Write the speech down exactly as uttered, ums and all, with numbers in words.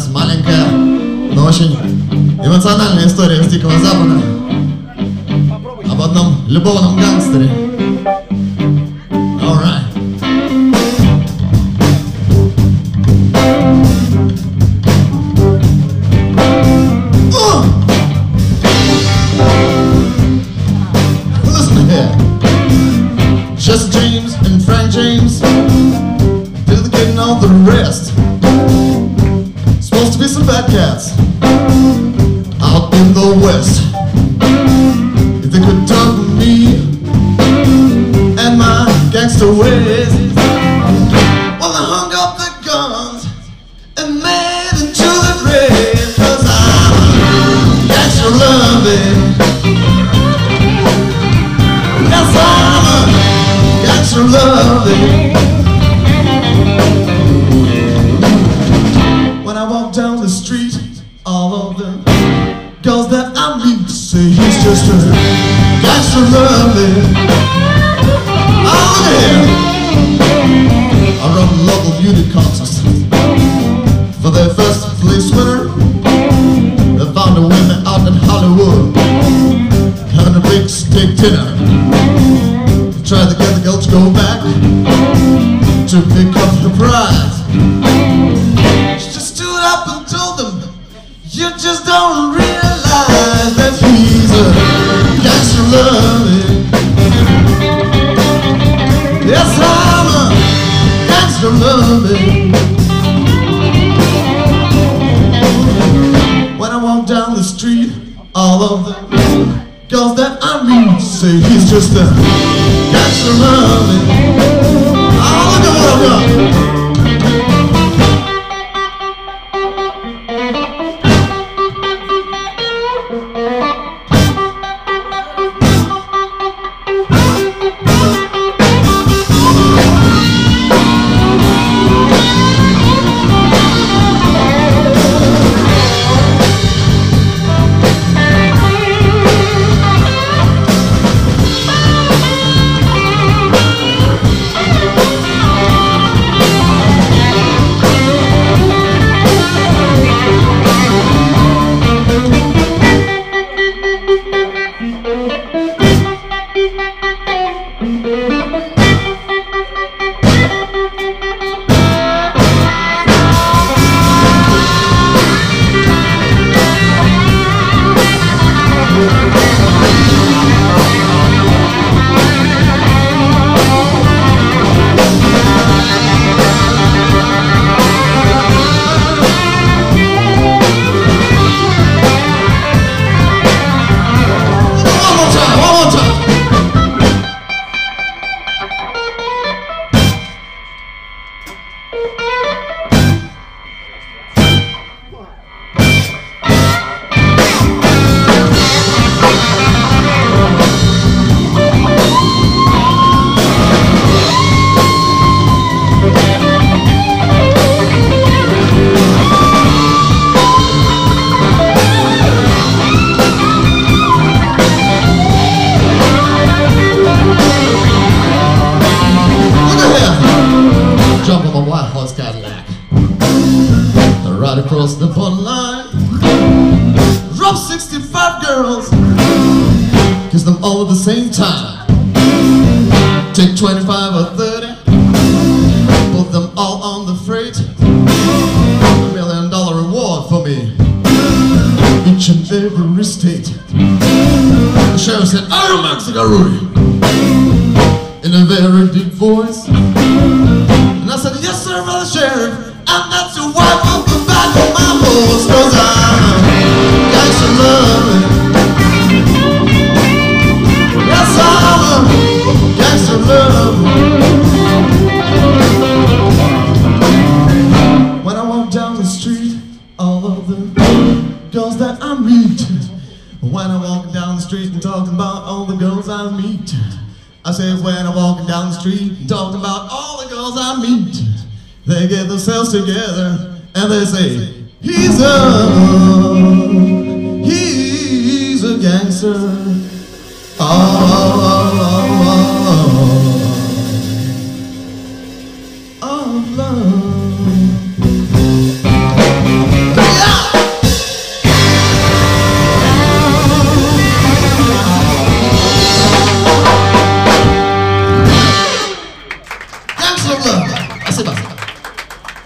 сейчас маленькая, но очень эмоциональная история с Дикого Запада об одном любовном гангстере. All right. Jesse James and Frank James, till they're getting all the rest. Supposed to be some bad cats out in the West. If they could talk to me and my gangster ways, well, I hung up the guns and made it to the grave. Cause I'm a gangster loving. Yes, I'm a gangster loving. When I walk down the street, all of the girls that I meet say he's just a gangster loving. Oh yeah. I run local beauty contests. For their first place winner, they found a woman out in Hollywood having a big steak dinner. Tried to get the girl to go back to pick up the prize. She just stood up and told them, you just don't realize that he's a gangster loving. Yes, I'm a gangster loving. When I walk down the street, all of the girls that I meet say he's just a gangster loving. Oh, look at what I've got. Across the borderline, drop sixty-five girls, kiss them all at the same time. Take twenty-five or thirty, put them all on the freight. A million dollar reward for me, each and every state. The sheriff said, "Oh, Mexico Rudy," in a very deep voice. And I said, "Yes, sir, brother sheriff. And that's your wife off the back of my horse. Cause I'm a gangster loving. Yes, I'm a gangster loving." When I walk down the street, all of the girls that I meet. When I'm walking down the street and talking about all the girls I meet. I say when I'm walking down the street and talking about all the girls I meet. They get themselves together and they say, he's a, he's a gangster. Oh, oh, oh, oh, oh, oh, love. love. Ah, c'est pas.